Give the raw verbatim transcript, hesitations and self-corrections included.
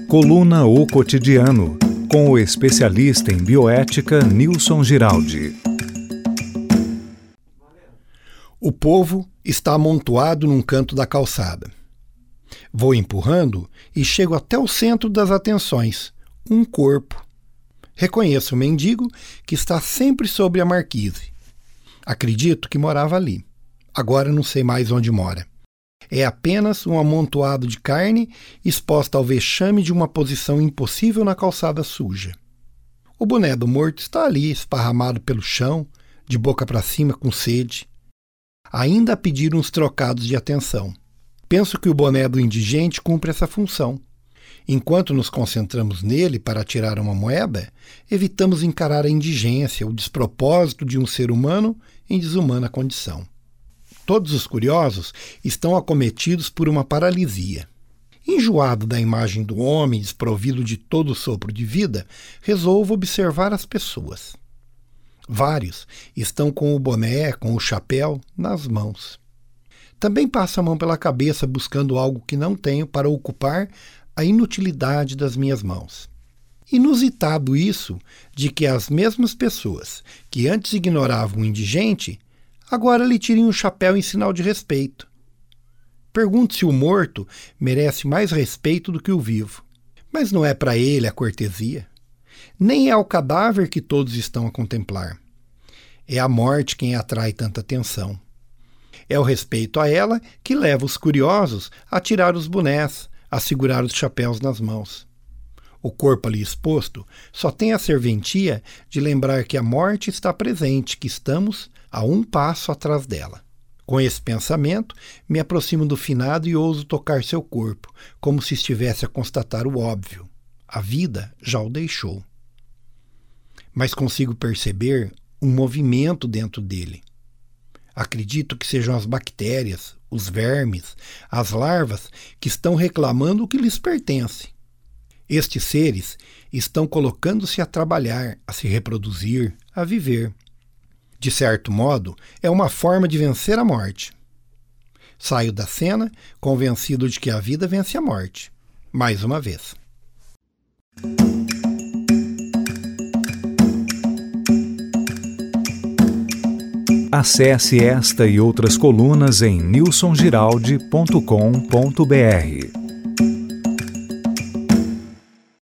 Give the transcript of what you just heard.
Coluna O Cotidiano, com o especialista em bioética Nilson Giraldi. O povo está amontoado num canto da calçada. Vou empurrando e chego até o centro das atenções, um corpo. Reconheço o mendigo que está sempre sobre a marquise. Acredito que morava ali. Agora não sei mais onde mora. É apenas um amontoado de carne exposta ao vexame de uma posição impossível na calçada suja. O boné do morto está ali, esparramado pelo chão, de boca para cima, com sede. Ainda a pedir uns trocados de atenção. Penso que o boné do indigente cumpre essa função. Enquanto nos concentramos nele para tirar uma moeda, evitamos encarar a indigência, o despropósito de um ser humano em desumana condição. Todos os curiosos estão acometidos por uma paralisia. Enjoado da imagem do homem desprovido de todo sopro de vida, resolvo observar as pessoas. Vários estão com o boné, com o chapéu, nas mãos. Também passo a mão pela cabeça buscando algo que não tenho para ocupar a inutilidade das minhas mãos. Inusitado isso de que as mesmas pessoas que antes ignoravam o indigente agora lhe tirem o chapéu em sinal de respeito. Pergunto se o morto merece mais respeito do que o vivo. Mas não é para ele a cortesia. Nem é o cadáver que todos estão a contemplar. É a morte quem atrai tanta atenção. É o respeito a ela que leva os curiosos a tirar os bonés, a segurar os chapéus nas mãos. O corpo ali exposto só tem a serventia de lembrar que a morte está presente, que estamos a um passo atrás dela. Com esse pensamento, me aproximo do finado e ouso tocar seu corpo, como se estivesse a constatar o óbvio. A vida já o deixou. Mas consigo perceber um movimento dentro dele. Acredito que sejam as bactérias, os vermes, as larvas que estão reclamando o que lhes pertence. Estes seres estão colocando-se a trabalhar, a se reproduzir, a viver. De certo modo, é uma forma de vencer a morte. Saio da cena convencido de que a vida vence a morte. Mais uma vez. Acesse esta e outras colunas em nilson giraldi ponto com ponto br.